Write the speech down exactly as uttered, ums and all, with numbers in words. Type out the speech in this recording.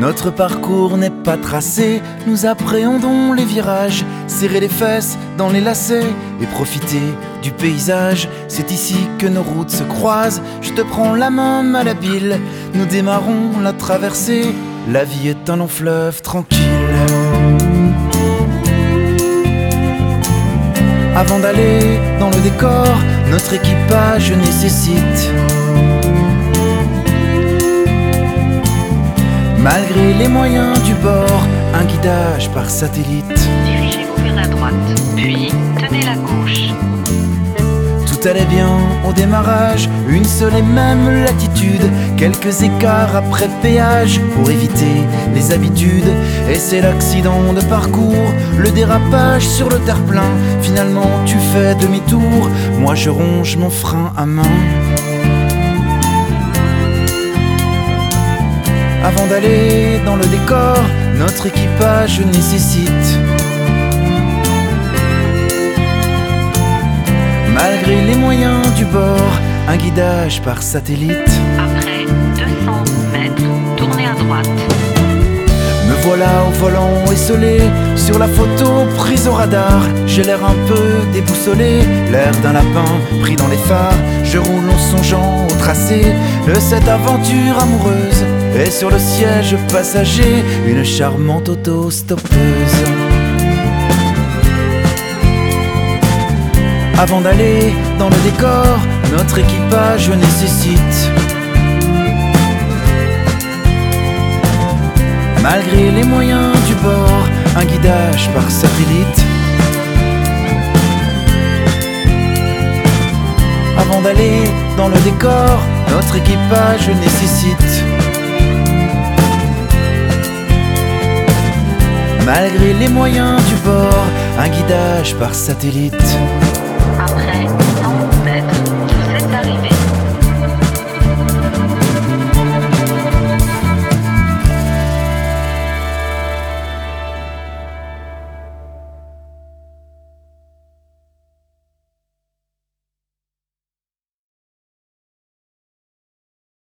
Notre parcours n'est pas tracé, nous appréhendons les virages, serrer les fesses dans les lacets et profiter du paysage. C'est ici que nos routes se croisent, je te prends la main malhabile, nous démarrons la traversée, la vie est un long fleuve tranquille. Avant d'aller dans le décor, notre équipage nécessite, malgré les moyens du bord, un guidage par satellite. Dirigez-vous vers la droite, puis tenez la gauche. Tout allait bien au démarrage, une seule et même latitude, quelques écarts après péage pour éviter les habitudes. Et c'est l'accident de parcours, le dérapage sur le terre-plein. Finalement tu fais demi-tour, moi je ronge mon frein à main. Avant d'aller dans le décor, notre équipage nécessite, malgré les moyens du bord, un guidage par satellite. Après deux cents mètres, tournez à droite. Me voilà au volant esselé, sur la photo prise au radar. J'ai l'air un peu déboussolé, l'air d'un lapin pris dans les phares. Je roule en songeant au tracé de cette aventure amoureuse. Et sur le siège passager, une charmante auto-stoppeuse. Avant d'aller dans le décor, notre équipage nécessite, malgré les moyens du bord, un guidage par satellite. Avant d'aller dans le décor, notre équipage nécessite, malgré les moyens du bord, un guidage par satellite.